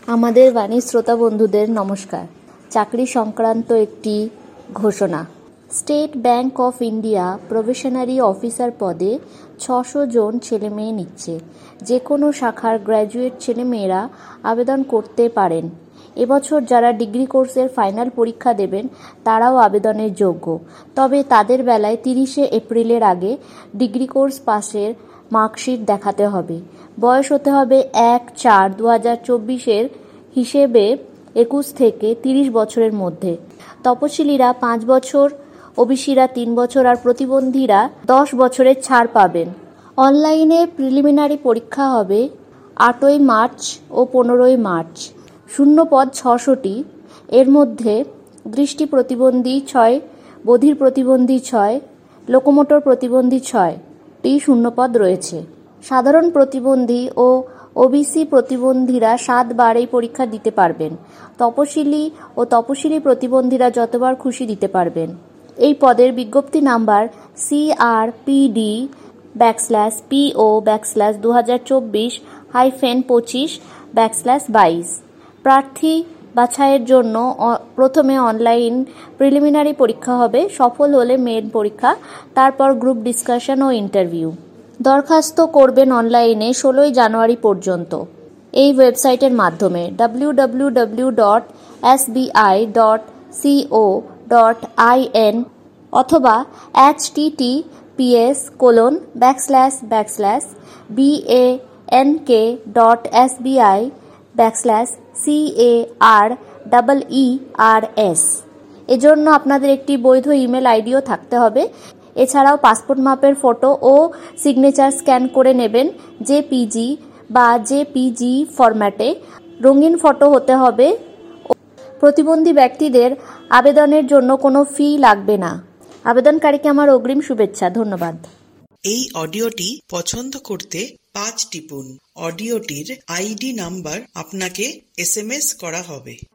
আমাদের বাণীর শ্রোতা বন্ধুদের নমস্কার। চাকরি সংক্রান্ত একটি ঘোষণা। State Bank of India probationary officer পদে 600 জন ছেলেমেয়ে নিচ্ছে। যে কোনো শাখার গ্র্যাজুয়েট ছেলেমেয়েরা আবেদন করতে পারেন। এবছর যারা ডিগ্রি কোর্সের ফাইনাল পরীক্ষা দেবেন তারাও আবেদনের যোগ্য। তবে তাদের বেলায় 30শে এপ্রিলের আগে ডিগ্রি কোর্স পাসের মার্কশিট দেখাতে হবে। বয়স হতে হবে 1/4/2024 হিসেবে 21 থেকে 30 বছরের মধ্যে। তপশিলীরা 5 বছর, ওবিসিরা 3 বছর আর প্রতিবন্ধীরা 10 বছরের ছাড় পাবেন। অনলাইনে প্রিলিমিনারি পরীক্ষা হবে 8ই মার্চ ও 15ই মার্চ। শূন্য পদ 600টি। এর মধ্যে দৃষ্টি প্রতিবন্ধী 6, বধির প্রতিবন্ধী 6, লোকোমোটর প্রতিবন্ধী 6টি শূন্যপদ রয়েছে। সাধারণ প্রতিবন্ধী ও ওবিসি প্রতিবন্ধীরা 7 বার এই পরীক্ষা দিতে পারবেন। তপশিলি ও তপশিলি প্রতিবন্ধীরা যতবার খুশি দিতে পারবেন। এই পদের বিজ্ঞপ্তি নাম্বার CRPD/PO/2024-25/22। প্রার্থী বাছাইয়ের জন্য প্রথমে অনলাইন প্রিলিমিনারি পরীক্ষা হবে, সফল হলে মেইন পরীক্ষা, তারপর গ্রুপ ডিসকাশন ও ইন্টারভিউ। দরখাস্ত করবেন অনলাইনে 16ই জানুয়ারি পর্যন্ত এই ওয়েবসাইটের মাধ্যমে www.sbi.co.in অথবা https://bank.sbi/CARERS। এজন্য আপনাদের একটি বৈধ ইমেল আইডিও থাকতে হবে। এছাড়াও পাসপোর্ট মাপের ফটো ও সিগনেচার স্ক্যান করে নেবেন জেপিজি বা জেপিজি ফরম্যাটে। রঙিন ফটো হতে হবে। প্রতিবন্ধী ব্যক্তিদের আবেদনের জন্য কোনো ফি লাগবে না। আবেদনকারীকে আমার অগ্রিম শুভেচ্ছা। ধন্যবাদ। এই অডিওটি পছন্দ করতে 5 টিপুন। অডিওটির আইডি নাম্বার আপনাকে SMS করা হবে।